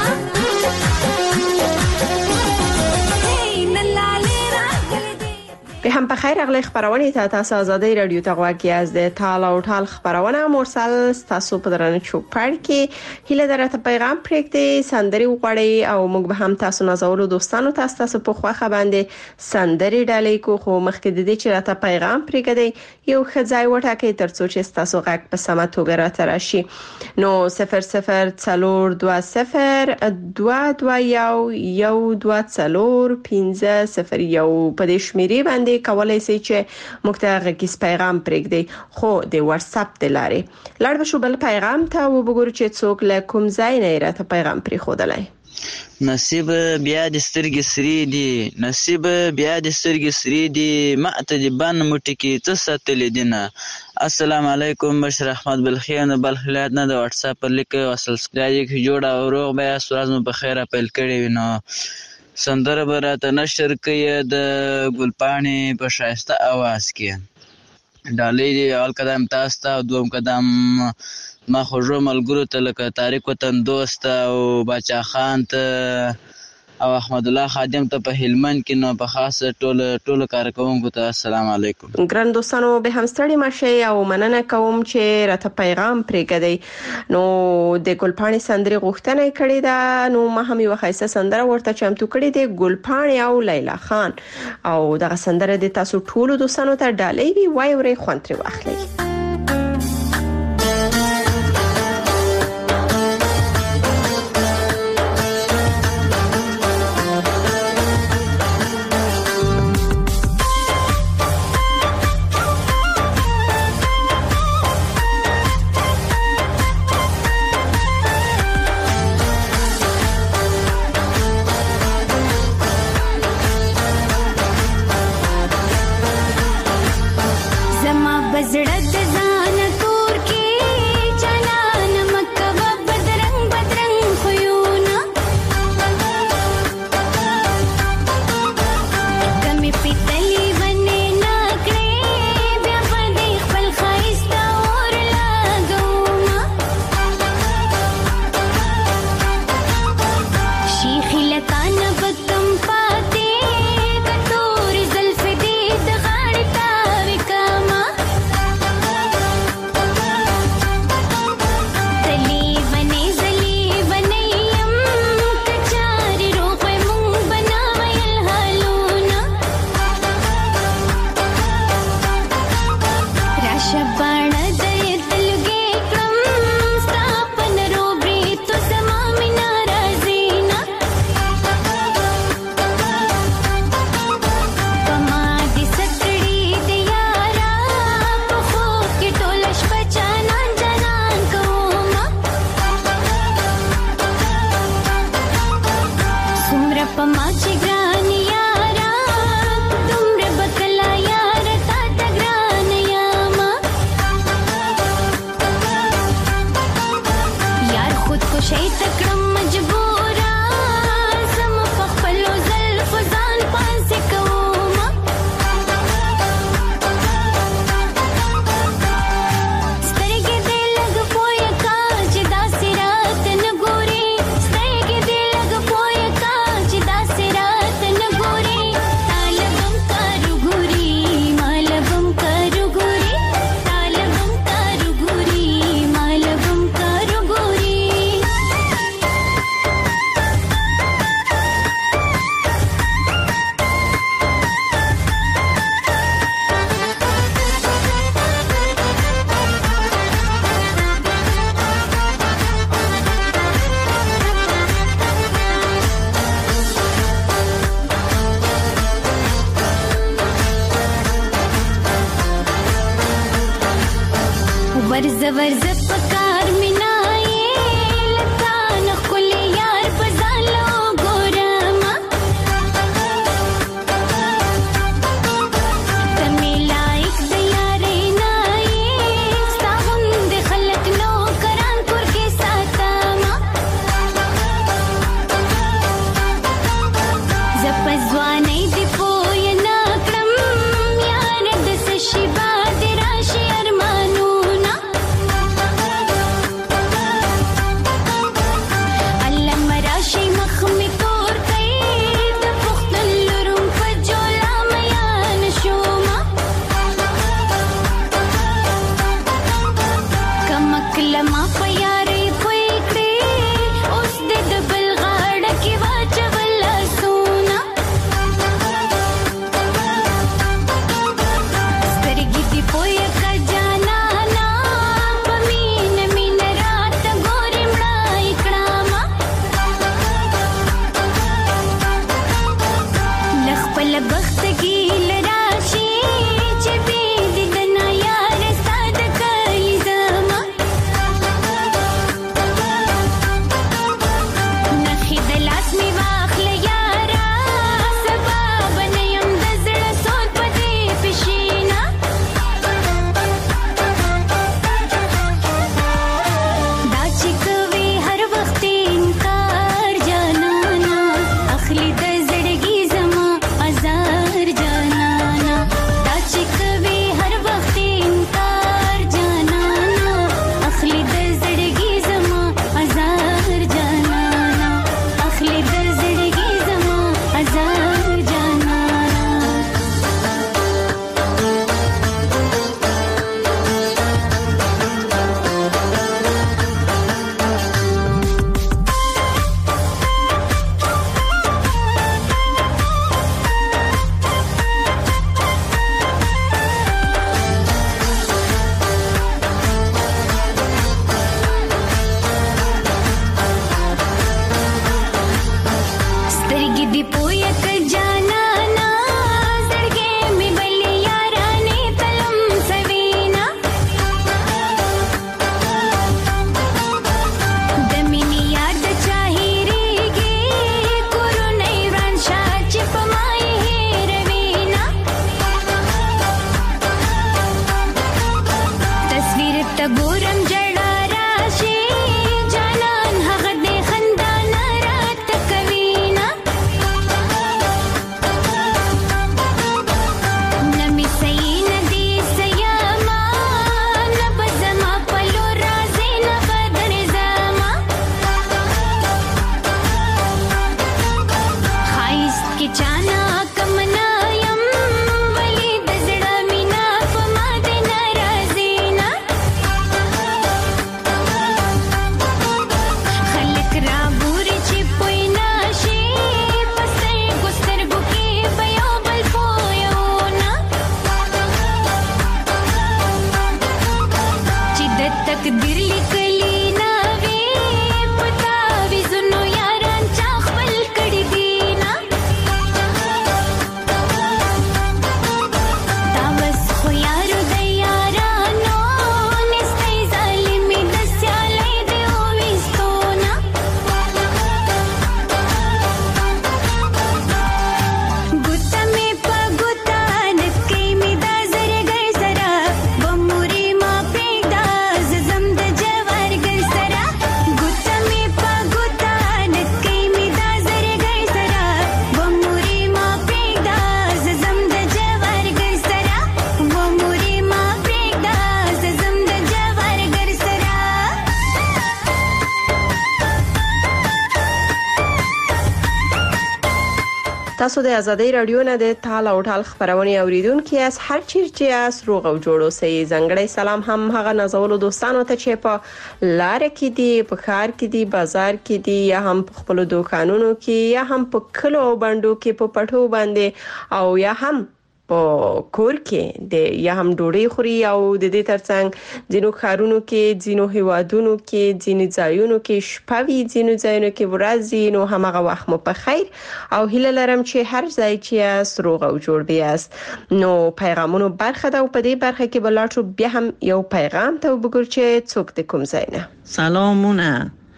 به هم بخیر اغلی خبرونه ته تاسو آزادی رادیو ته غواړی از د تال او ټال خبرونه مرسل تاسو په درنه چوپړ کې هله درته پیغام پرېږدي سندري وغوړی او موږ به هم تاسو نازولو دوستانو تاسو په خوخه باندې سندري ډالۍ کو خو مخکې د دې چې راته پیغام پرېږدي یو خځای وټاکي ترڅو چې تاسو غږ په سمه توګه راته راشي نو 00 220 په دې شمیرې باندې کولای شئ چې موږ ته غږیز پیغام پرېږدئ خو د واتس اپ د لارې لاړ به شو بل پیغام ته وګورو چې څوک له کوم ځای نه راته پیغام پرېښودلی نصیب بیا د سترګې سری دي نصیب بیا د سترګې سری دي ماته د بن موټی کې څه ساتلې دینه السلام علیکم بشر احمد بلخیان بلخ ولایت نه د واتس اپ پر لیک وصل سکرای کې جوړه او روغ بیا سورز مو په خیره پیل کړی وینو سندره براته نشر کوي د ګلپاڼې په شایسته आवाज کې ډالۍ دی اول قدم تاسو ته دوم قدم ما خوږو ملګرو ته لکه طارق وطن دوست او بچا خان ته او احمد الله خادم ته په هلمند کې نو په خاص ټول کارکونکو ته السلام علیکم ګران دوستانو به هم ستړي مشه او مننه کوم چې راته پیغام پرېږدي نو د ګلپاڼې سندري غوښتنه کړې ده نو ما هم یو خاصه سندره ورته چمتو کړې ده ګلپاڼې او لیلا خان او دغه سندره د تاسو ټول دوستانو ته ډالۍ وی وای ورې خوانتري واخلي ورز پکار مینای لتا نخل یار پزالو ګورما تمه لایک د یارې نای ستاوند خلک نو کران پر کې ساتما زپزوانې دی پوی نکړم یار د سشي باد راشي ارمانونا علم راشي مخ می تور کئ د پختل لرم په جولا میان شوما کمکل ما په یارې پوی کړې اوس د بل غاړه کې واچول سونا سترګې دی پوی کا جانا نا پمین مین رات ګورې مړای کړما لخپل بخت کې لراشي چې بي د دنا یار ساد کلی زما نخې د لاس می واخل یارا سبب نه يم د زړه سوت پدې پښینا دا چې کوي هر وخت انکار جانانا اخلي د زړګي زما ازار جانانا دا چې کوي هر وخت انکار جانانا اخلي د زړګي زما ازار جانانا اخلي د زړګي زما ازار جانانا سترګې دی پوی ک جانانا زړګې می بل یارانې تلم سوینا د مینې یار د چاهیریږي کورونه وران شاه چې په مای هیروینا تصویر ته ګورم جړا راشي جانان هغه دې خندا نه رات کوینا نمی سئی ندی سیاما نبزما پلو رازی نبدن زما خایست کی چانا کمنایم ولی د زړه مینا په ما دې ناراضینا خلک را بوري چې پوی ناشي پسې ګسترګو کې په یو بل پویونه چې د تقدیر لیکلي نه وي پتا وي زنو یاران چا خپل کړي دینا دا بس خو یارو د یارانو نستۍ ظالمي د سیالۍ دی وویستونه ګوته مې په ګوته نکۍ مې دا زرګر سره بموري ما پرېږده زه ځم د جوارګر سره ګوته مې په ګوته نکۍ مې دا زرګر سره بموري ما پرېږده زه ځم د جوارګر سره بموري ما پرېږده زه ځم د جوارګر سره تاسو د ازادۍ رادیو نه د تال او ټال خبرونه اوریدونکو یاس هر چیرته یاس روغ او جوړو سي زنګړی سلام هم هغه نازولو دوستانو ته چې په لار کې دي په ښار کې دي بازار کې دي یا هم په خپل دوکانونو کې یا هم په کلو او بندو کې په پټو باندې او یا هم په کور کې د یا هم ډوډۍ خوري او د دې ترڅنګ ځینو ښارونو کې ځینو هیوادونو کې ځینو ځایونو کې شپوي ځینو ځایونو کې ورځي نو همغه وخت مو په خیر او هیله لرم چې هر ځای چې روغ او جوړ بیاست نو پیغامونو برخه ده او په دې برخه کې بلاټو بیا هم یو پیغام ته وګورئ چې څوک د کوم ځای نه. سلامونه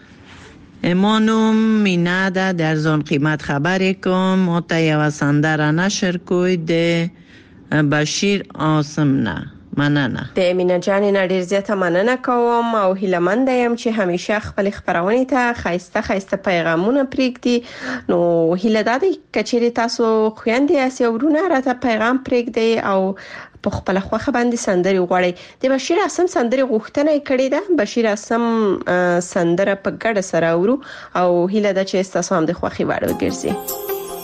امانم مینه ده در زون قیمت خبر کم ما تا یو سندره نشر کوی ده بشیر آسم نه مننه. د مینا جان نه ډیر زیاته مننه کوم او هیلمند یم چې همیشه خپل خبرونه ته خایسته پیغامونه پریږدي نو هیله ده چې تاسو خويندې اسي ورونه راته پیغام پریږدي او په خپل خوخه باندې سندري غوړي. د بشیر اسم سندري غوښتنه کړې ده. بشیر اسم سندره په ګډه سره ورو او هیله ده چې تاسو هم د خوخي وړ وګرځي.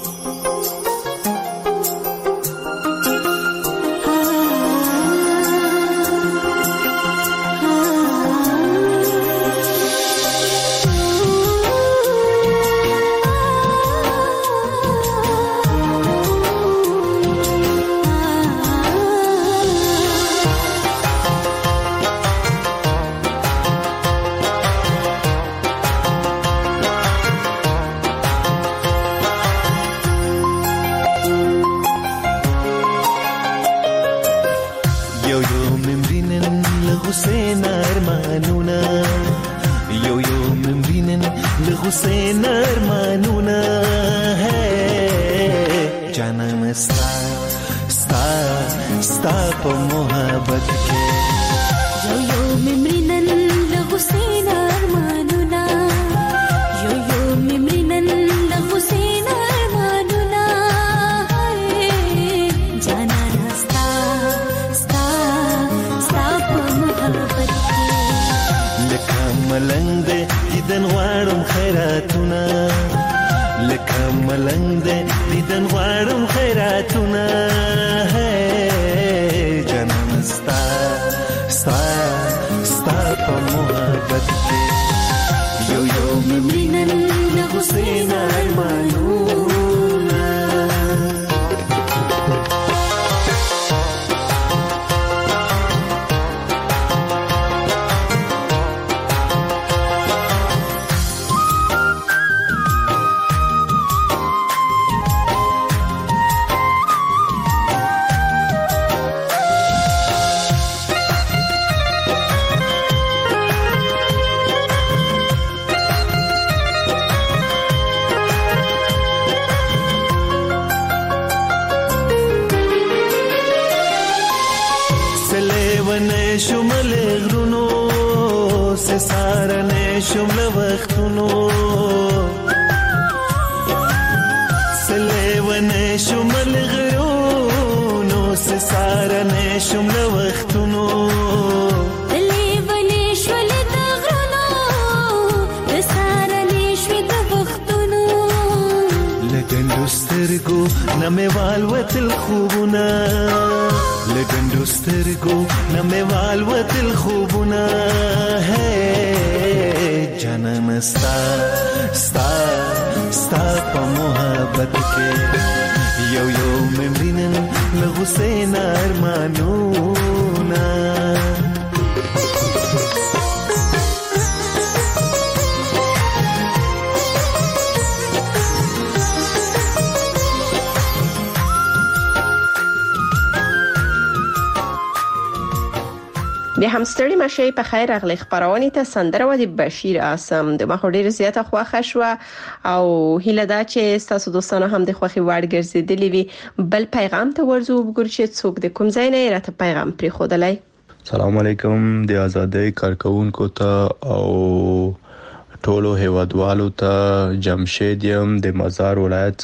بیا هم ستړي مشه په خیر اغلی خبرونه ته سندره و د بشیر اسم د مخ ډیر زیاته خوښه شو او هیله دا چې تاسو دوستانو هم د خوخي وړ ګرځیدلی وي. بل پیغام ته ورزو وګورئ چې څوک د کوم ځای نه راته پیغام پری خودلای. سلام علیکم د آزادۍ کارکونکو ته او ټولو هیوادوالو ته جمشید یم د مزار ولایت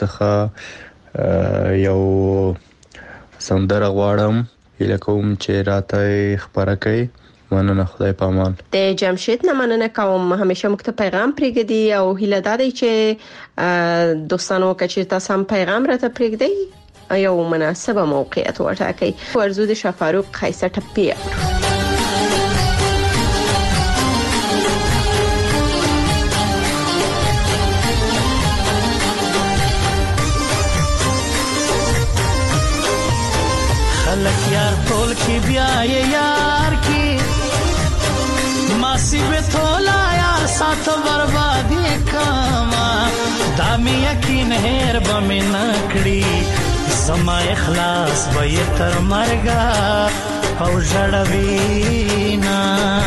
څخه یو سندره غواړم هیله کوم چې راته خبره کوي. مننه خدای پامان. د جمشید نه مننه کوم همیشه موږ ته پیغام پرېږدي او هیله ده چې دوستانو کچې تاسو هم پیغام راته پرېږدي یو مناسبه موقعیت وټاکئ. ورزو د شفاروق خیسه ټپی خلک یار ټول کې بیا یار کې ماسی به تولا یار سات بربادی کاما دامی یقین هر بمی نکڑی زما اخلاص بی تر مرگا او جڑوینا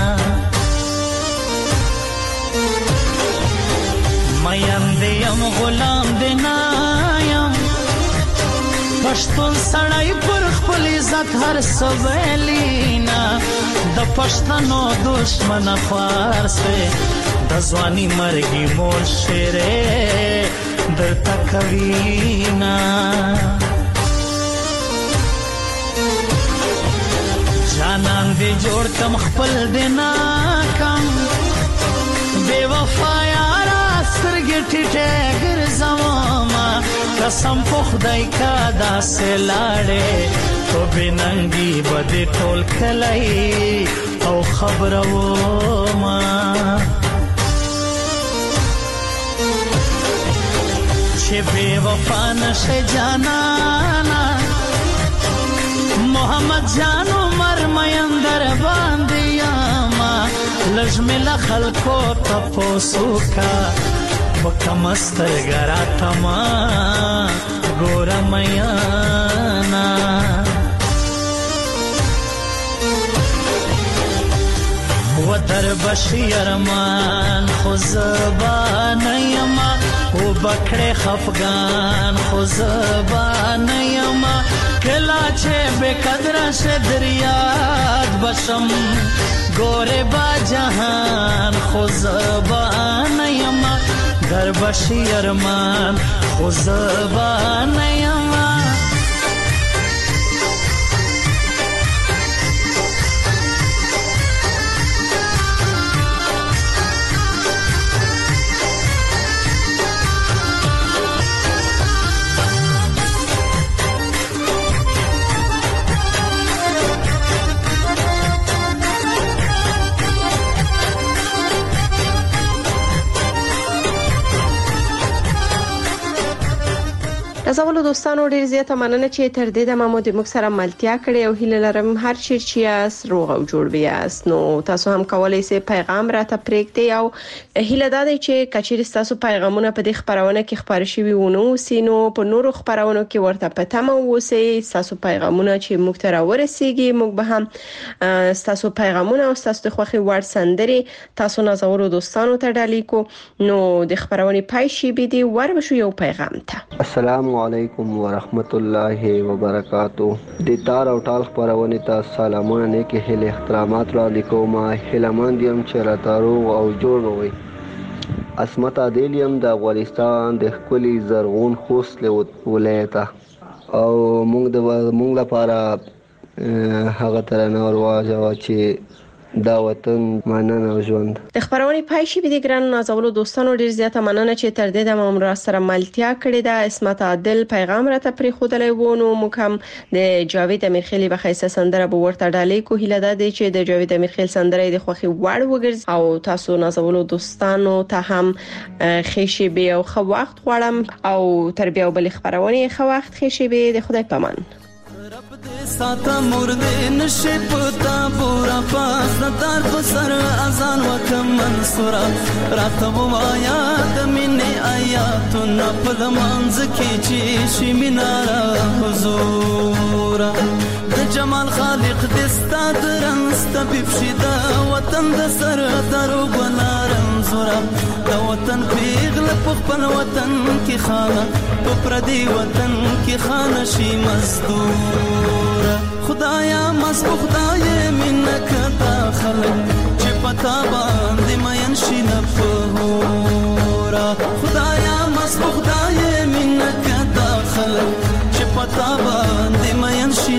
میم دیم غلام دینایم پشتون سړی پر خپل عزت هر سویلینا د پښتنو دشمن خوار سه د ځواني مرګي مور شیره در تکوینا جانان دې جوړ کم خپل دینا کم بے وفا یارا سترګې ټیټه ګرځوما قسم په خدای کا داسې لاړې تو بننګي بده ټول کلای او خبرو ما چې بے وفا نشه جانانا محمد جانو مرمین در باندې یاما لجمل خلکو تپوسو کا وکمستر ګراتما ګور میانا ودر بشی ارمان خوزبان یما و بکڑے خفگان خوزبان یما کلا چه بقدر شه دریاد بشم گوره با جهان خوزبان یما در بشی ارمان خوزبان یما زموږ دوستانو ډیر زیاته مننه چې تر دې د محمود موږ سره ملتیا کړې او هیله لرم هر چیرې یاست روغ او جوړ بیاست نو تاسو هم کولای شئ پیغام راته پرېږدئ او هیله ده چې کچېر تاسو پیغامونه په دې خبرونه کې خبر شي ونه سينو په نورو خبرونو کې ورته پته مو وسی تاسو پیغامونه چې موږ ته راورسیږي موږ به هم تاسو پیغامونه او تاسو د خوخي وړ سندري تاسو نازورو دوستانو ته ډالې کو نو د خبرونه پای شي به دی وربشو یو پیغام ته السلام علیکم ورحمت الله وبرکاتو د تار او ټال خبرونه ته سلامونه نیکه هله احترامات را لیکوم هلمند یم چې را تارو او جوړ وي عصمت عادلیم د افغانستان د خپل زرغون خوست ولایت او موږ لپاره هغه ترانه ورواجه چې دا وطن مننه او ژوند د خبرونه پای شي به د ګران نازولو دوستانو ډیر زیاته مننه چې تر دې د مامور سره ملتیا کړې ده عصمت عادل پیغام راته پرې خودلې وونو مکم د جاوید امیرخیلی بخیسه سندره به ورته ډالې کو هیله ده چې د جاوید امیرخیل سندره د خوخي وړ وګرځي او تاسو نازولو دوستانو ته هم خېشي به او خو وخت غواړم او تربیه او بل خبرونه خو وخت خېشي به د خدای پامان ساتا مرده نشه پتا پورا پاس ندار بسر ازان وکم منصورا راتب آیات من آیاتنا پل منز کی چیشی منارا حضورا د جمال خالق دستا درنست بفشدا وطن د سر درو بنارم زورا د وطن پیغل پخپل وطن کی خانه پردی وطن کی خانه شي مزدور خدایا مست خدای منک داخل چې پتا باندې مین شي نفورا خدایا مست خدای منک داخل چې پتا باندې مین شي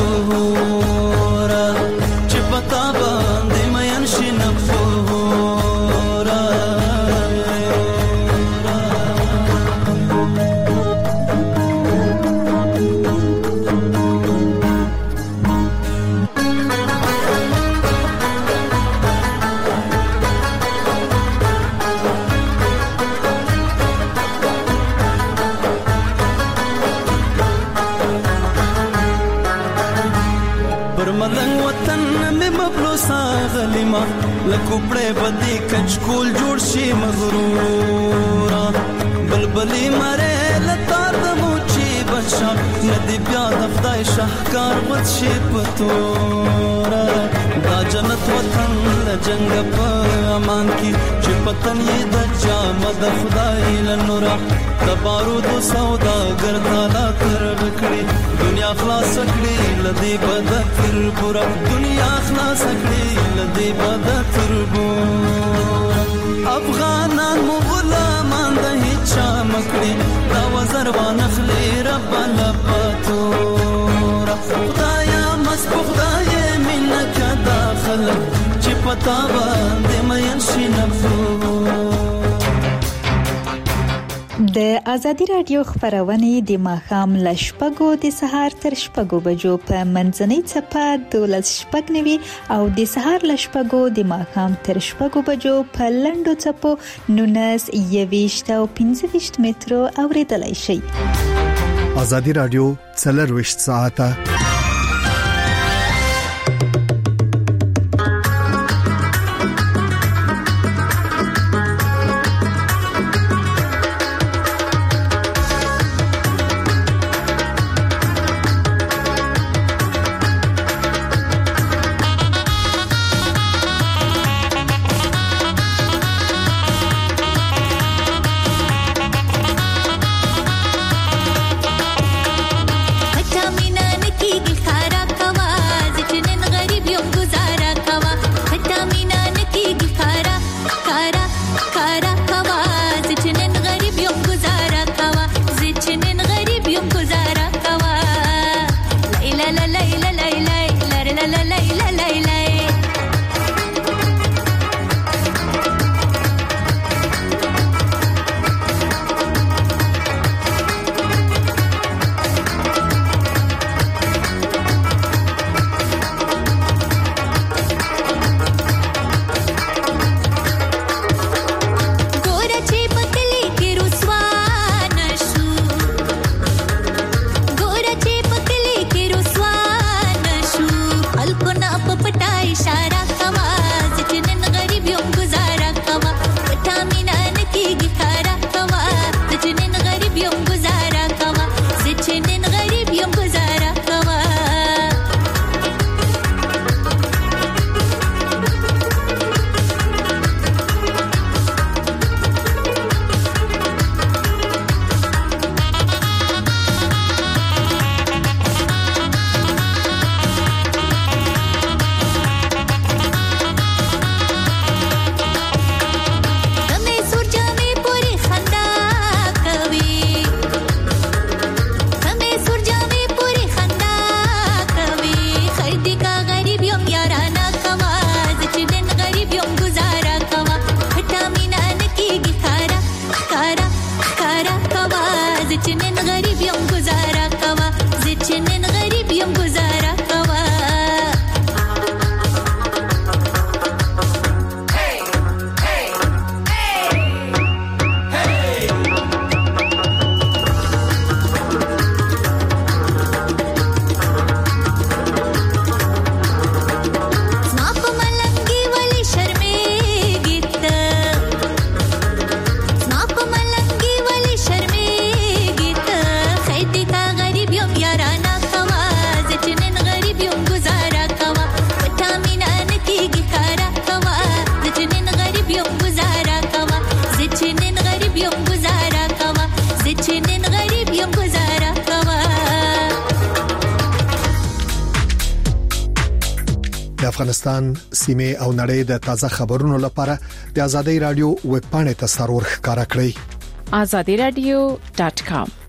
نفورا چې پتا باندې مین شي نفورا ملنګ وطن مې مبلوسا غلیما لکوپړې بدی کچکول جوړ شي مغرورا بلبلی مره لتا د موچی بچا ندی بیا د خدای شاهکار وڅ شي پتورا دا جنت وطن جنگ په امان کی چې پتن یې د جامد خدای لنورا د بارود سودا ګرځالا تر کړی دنیا خلاص کړی لدی بد تر پورا دنیا خلاص کړی لدی بد تر پورا افغانان غلامان د هیڅ مکړي دا وزر وانخلی رب لپاتورا خدایا مسبوخ خدای منک داخل چې پتا باندې مې شي نفسو د ازادي رادیو خبرونه د ماښام ل شپږو د سهار تر شپږو بجو په منځنۍ چپه 12:09 او د سهار ل شپږو د ماښام تر شپږو بجو په لندو چپو 19 او 15 مترو اوریدلای شي. ازادي رادیو 24 ساعته افغانستان سیمه او نړۍ د تازه خبرونو لپاره د ازادي رادیو ویب پاڼه ته سرور ښکارا کړئ azadiradio.com